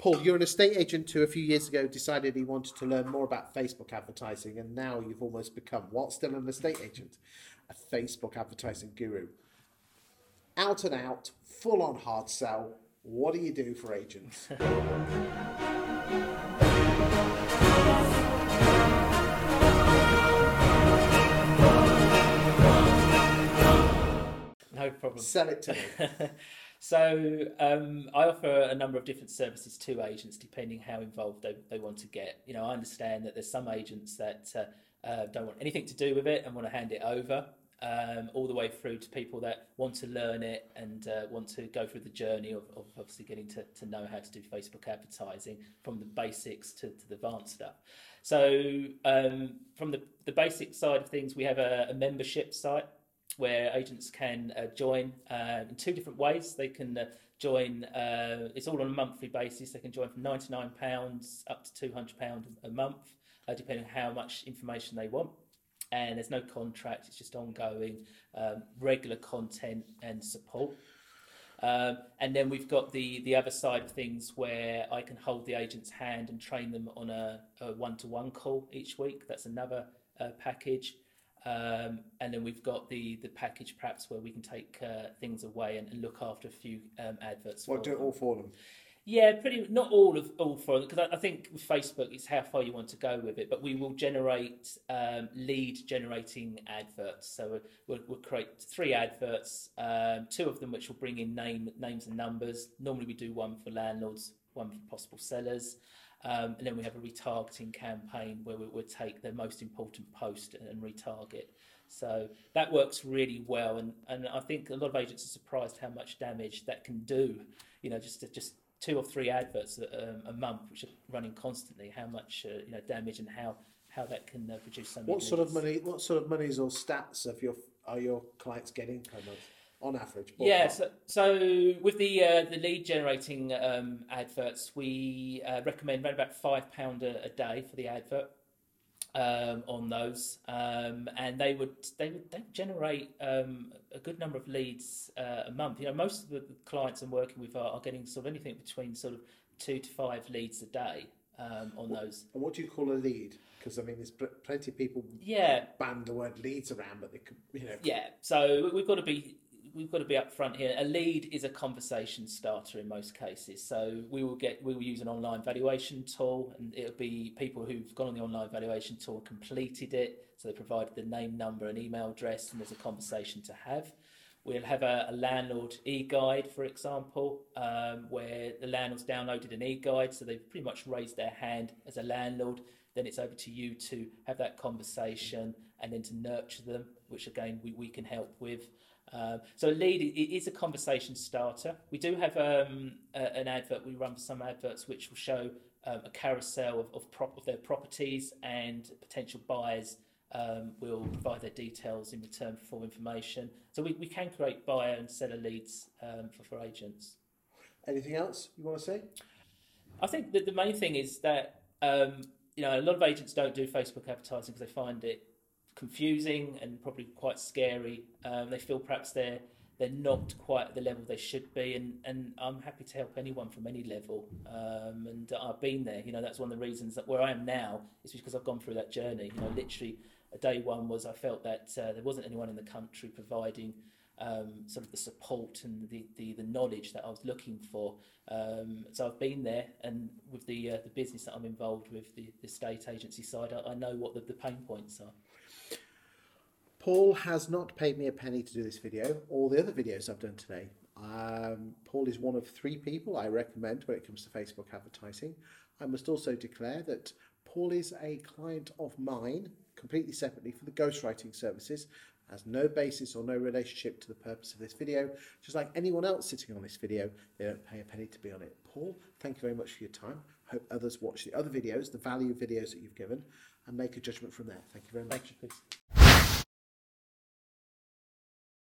Paul, you're an estate agent who a few years ago decided he wanted to learn more about Facebook advertising, and now you've almost become, what, still an estate agent? A Facebook advertising guru. Out and out, full on hard sell. What do you do for agents? No problem. Sell it to me. So I offer a number of different services to agents depending how involved they want to get. You know, I understand that there's some agents that don't want anything to do with it and want to hand it over, all the way through to people that want to learn it and want to go through the journey of obviously getting to know how to do Facebook advertising, from the basics to the advanced stuff. So from the basic side of things, we have a membership site where agents can join in two different ways. They can join, it's all on a monthly basis. They can join from £99 up to £200 a month, depending on how much information they want. And there's no contract, it's just ongoing, regular content and support. And then we've got the other side of things where I can hold the agent's hand and train them on a one-to-one call each week. That's another package. And then we've got the package perhaps where we can take things away and look after a few adverts. What, do it all for them? Yeah, pretty not all for them, because I think with Facebook it's how far you want to go with it. But we will generate lead generating adverts. So we'll create 3 adverts, 2 of them which will bring in names and numbers. Normally we do one for landlords, one for possible sellers. And then we have a retargeting campaign where we'll take the most important post and retarget. So that works really well, and I think a lot of agents are surprised how much damage that can do. You know, just 2 or 3 adverts a month, which are running constantly. How much damage and how that can produce so many. What sort of monies or stats are your clients getting per month? On average, ballpark. Yeah, so with the lead generating adverts, we recommend around about £5 a day for the advert on those, and they would generate a good number of leads a month. You know, most of the clients I'm working with are getting sort of anything between sort of 2 to 5 leads a day on those. And what do you call a lead? Because I mean, there's plenty of people ban the word leads around, but they could, you know. Yeah, so we've got to be upfront here. A lead is a conversation starter in most cases. So we will use an online valuation tool, and it'll be people who've gone on the online valuation tool and completed it. So they provided the name, number, and email address, and there's a conversation to have. We'll have a landlord e-guide, for example, where the landlord's downloaded an e-guide, so they've pretty much raised their hand as a landlord. Then it's over to you to have that conversation and then to nurture them, which again we can help with. So a lead is a conversation starter. We do have an advert. We run some adverts which will show a carousel of their properties, and potential buyers will provide their details in return for full information. So we can create buyer and seller leads for agents. Anything else you want to say? I think that the main thing is that a lot of agents don't do Facebook advertising because they find it confusing and probably quite scary. They feel perhaps they're not quite at the level they should be, and I'm happy to help anyone from any level. And I've been there. You know, that's one of the reasons that where I am now is because I've gone through that journey. You know, literally, day one was I felt that there wasn't anyone in the country providing sort of the support and the knowledge that I was looking for. So I've been there, and with the business that I'm involved with, the estate agency side, I know what the pain points are. Paul has not paid me a penny to do this video or the other videos I've done today. Paul is one of 3 people I recommend when it comes to Facebook advertising. I must also declare that Paul is a client of mine, completely separately, for the ghostwriting services. Has no basis or no relationship to the purpose of this video. Just like anyone else sitting on this video, they don't pay a penny to be on it. Paul, thank you very much for your time. Hope others watch the other videos, the value videos that you've given, and make a judgment from there. Thank you very much. Thank you, please.